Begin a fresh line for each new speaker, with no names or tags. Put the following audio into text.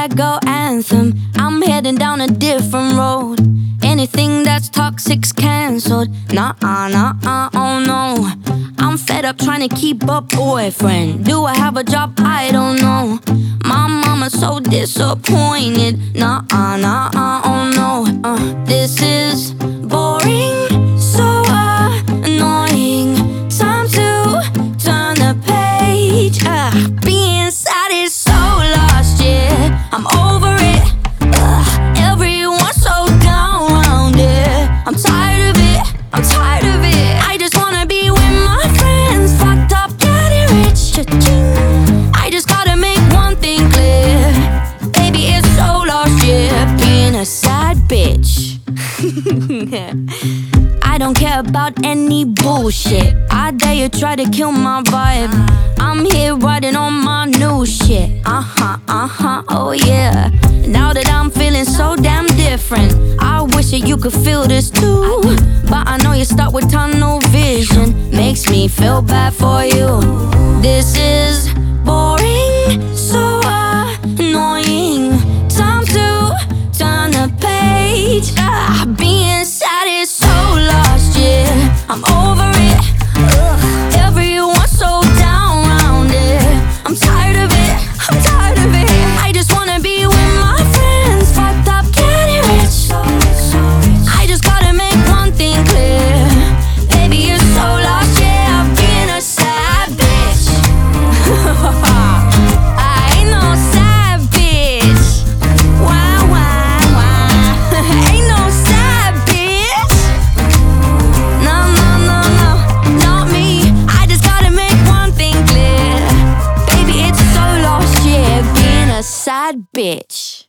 let go anthem. I'm heading down a different road. Anything that's toxic's cancelled. Nah-uh, nah-uh, oh no. I'm fed up trying to keep a boyfriend. Do I have a job? I don't know. My mama's so disappointed. Nah-uh, nah-uh, oh no. This is boring, so annoying. Time to turn the page. Being sad is so lost, yeah. I'm over it. Everyone's so down around it. I'm tired of it, I'm tired of it. I just wanna be with my friends, fucked up, getting rich. Cha-ching. I just gotta make one thing clear. Baby, it's so lost, yeah. Being a sad bitch. I don't care about any bullshit. I dare you try to kill my vibe. I'm here writing on my new shit. Oh yeah. Now that I'm feeling so damn different, I wish that you could feel this too. But I know you start with tunnel vision. Makes me feel bad for you. This is boring, so annoying. Time to turn the page. Being sad is so lost, yeah. I'm over it. Everyone's so down around it. I'm tired of it, I'm tired of it. I just wanna be with my friends, fucked up, getting rich. I just gotta make one thing clear. Baby, you're so lost, yeah. Being a sad bitch. I ain't no sad bitch. Why? Ain't no sad bitch. No, not me. I just gotta make one thing clear. Baby, it's so lost, yeah. Being a sad bitch.